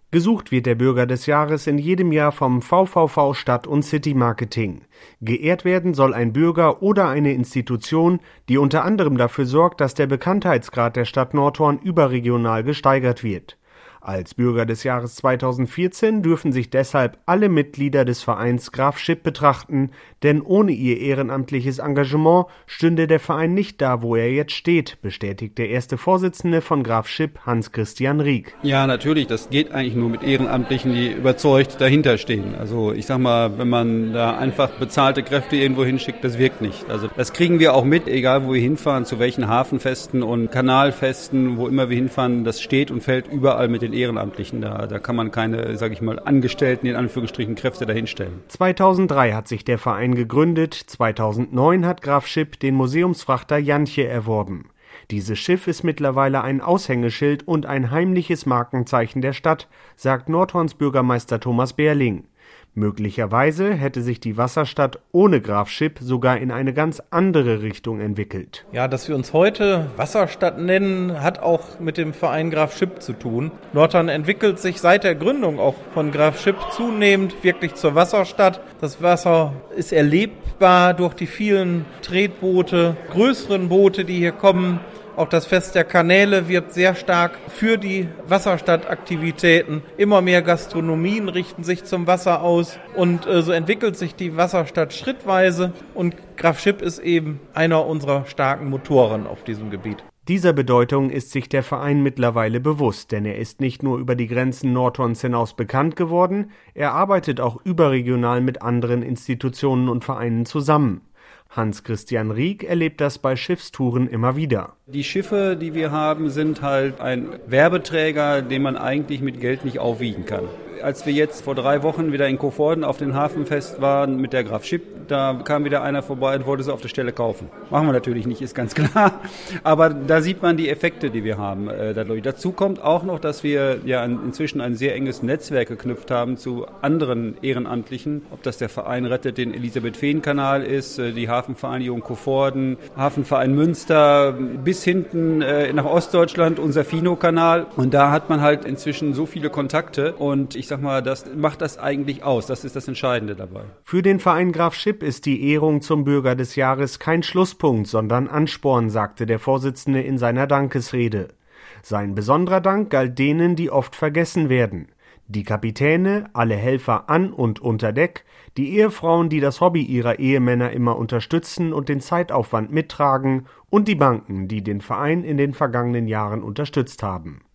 Gesucht wird der Bürger des Jahres in jedem Jahr vom VVV Stadt- und City Marketing. Geehrt werden soll ein Bürger oder eine Institution, die unter anderem dafür sorgt, dass der Bekanntheitsgrad der Stadt Nordhorn überregional gesteigert wird. Als Bürger des Jahres 2014 dürfen sich deshalb alle Mitglieder des Vereins Graf Schipp betrachten, denn ohne ihr ehrenamtliches Engagement stünde der Verein nicht da, wo er jetzt steht, bestätigt der erste Vorsitzende von Graf Schipp, Hans-Christian Rieck. Ja, natürlich, das geht eigentlich nur mit Ehrenamtlichen, die überzeugt dahinter stehen. Also ich sag mal, wenn man da einfach bezahlte Kräfte irgendwo hinschickt, das wirkt nicht. Also das kriegen wir auch mit, egal wo wir hinfahren, zu welchen Hafenfesten und Kanalfesten, wo immer wir hinfahren, das steht und fällt überall mit den Ehrenamtlichen. Da kann man keine, sage ich mal, Angestellten, in Anführungsstrichen, Kräfte dahinstellen. 2003 hat sich der Verein gegründet, 2009 hat Graf Schipp den Museumsfrachter Jantje erworben. Dieses Schiff ist mittlerweile ein Aushängeschild und ein heimliches Markenzeichen der Stadt, sagt Nordhorns Bürgermeister Thomas Beerling. Möglicherweise hätte sich die Wasserstadt ohne Graf Schipp sogar in eine ganz andere Richtung entwickelt. Ja, dass wir uns heute Wasserstadt nennen, hat auch mit dem Verein Graf Schipp zu tun. Nordhorn entwickelt sich seit der Gründung auch von Graf Schipp zunehmend wirklich zur Wasserstadt. Das Wasser ist erlebbar durch die vielen Tretboote, größeren Boote, die hier kommen. Auch das Fest der Kanäle wird sehr stark für die Wasserstadtaktivitäten. Immer mehr Gastronomien richten sich zum Wasser aus und so entwickelt sich die Wasserstadt schrittweise und Graf Schipp ist eben einer unserer starken Motoren auf diesem Gebiet. Dieser Bedeutung ist sich der Verein mittlerweile bewusst, denn er ist nicht nur über die Grenzen Nordhorns hinaus bekannt geworden, er arbeitet auch überregional mit anderen Institutionen und Vereinen zusammen. Hans-Christian Rieck erlebt das bei Schiffstouren immer wieder. Die Schiffe, die wir haben, sind halt ein Werbeträger, den man eigentlich mit Geld nicht aufwiegen kann. Als wir jetzt vor 3 Wochen wieder in Coevorden auf dem Hafenfest waren mit der Graf Schipp, da kam wieder einer vorbei und wollte sie auf der Stelle kaufen. Machen wir natürlich nicht, ist ganz klar. Aber da sieht man die Effekte, die wir haben dadurch. Dazu kommt auch noch, dass wir ja inzwischen ein sehr enges Netzwerk geknüpft haben zu anderen Ehrenamtlichen. Ob das der Verein Rettet den Elisabeth-Fehn-Kanal ist, die Hafenvereinigung Coevorden, Hafenverein Münster, bis hinten nach Ostdeutschland, unser Fino-Kanal. Und da hat man halt inzwischen so viele Kontakte und ich sag mal, das macht das eigentlich aus. Das ist das Entscheidende dabei. Für den Verein Graf Schipp ist die Ehrung zum Bürger des Jahres kein Schlusspunkt, sondern Ansporn, sagte der Vorsitzende in seiner Dankesrede. Sein besonderer Dank galt denen, die oft vergessen werden. Die Kapitäne, alle Helfer an und unter Deck, die Ehefrauen, die das Hobby ihrer Ehemänner immer unterstützen und den Zeitaufwand mittragen, und die Banken, die den Verein in den vergangenen Jahren unterstützt haben.